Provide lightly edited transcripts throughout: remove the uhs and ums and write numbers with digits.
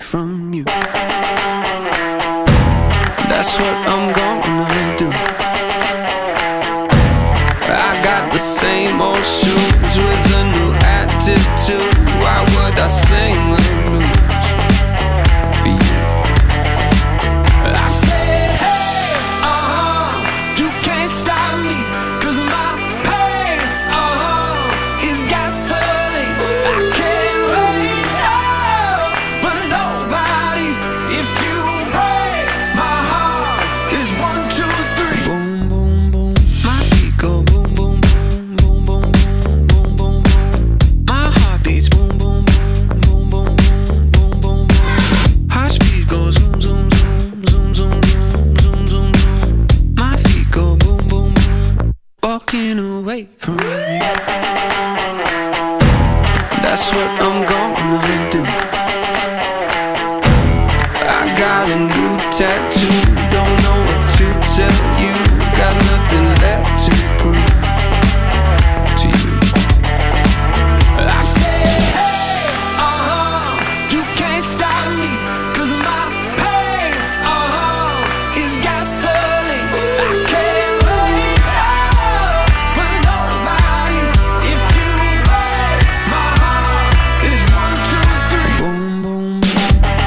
from you. That's what I'm gonna do. I got the same old shoes with a new attitude. Why would I sing the blues for you? I said, hey, you can't stop me, 'cause my pain, is gasoline. I can't wait, but nobody. If you break my heart, is 1, 2, 3. Boom, boom, boom. My feet go boom, boom, boom, boom, boom, boom, boom, boom, boom. My heart beats boom, boom, boom, boom, boom, boom, boom, boom, boom. Heart speed goes zoom, zoom, zoom, zoom, zoom, zoom, zoom, zoom, zoom. My feet go boom, boom, boom. Walking away from you. That's what I'm gonna do. I got a new tattoo. Don't know what to tell you. Got nothing left to prove to you. I said, hey, you can't stop me, 'cause my pain, is gasoline. I can't wait, but nobody. If you break my heart, is 1, 2, 3. Boom, boom, boom.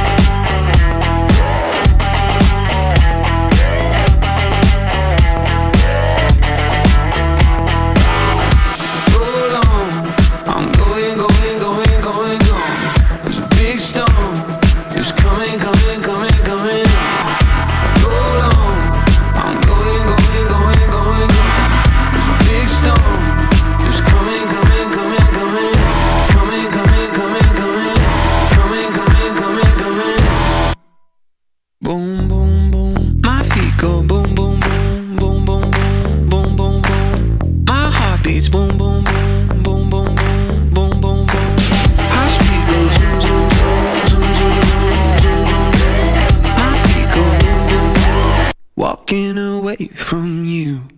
Hold on, I'm going, going, going, going, going. There's a big storm, it's coming, coming, coming, coming. Hold on, I'm going, going, going, going, going. There's a big storm, it's coming, coming, coming, coming. Coming, coming, coming, coming. Coming, coming, coming, coming. Boom, boom, boom. My feet go boom, boom, boom, boom, boom, boom, boom, boom, boom. My heart beats boom, boom, boom, boom, boom, boom, boom, boom, boom. High speed goes zoom, zoom, zoom, zoom, zoom, zoom, zoom, zoom. My feet go boom, boom, boom. Walking away from you.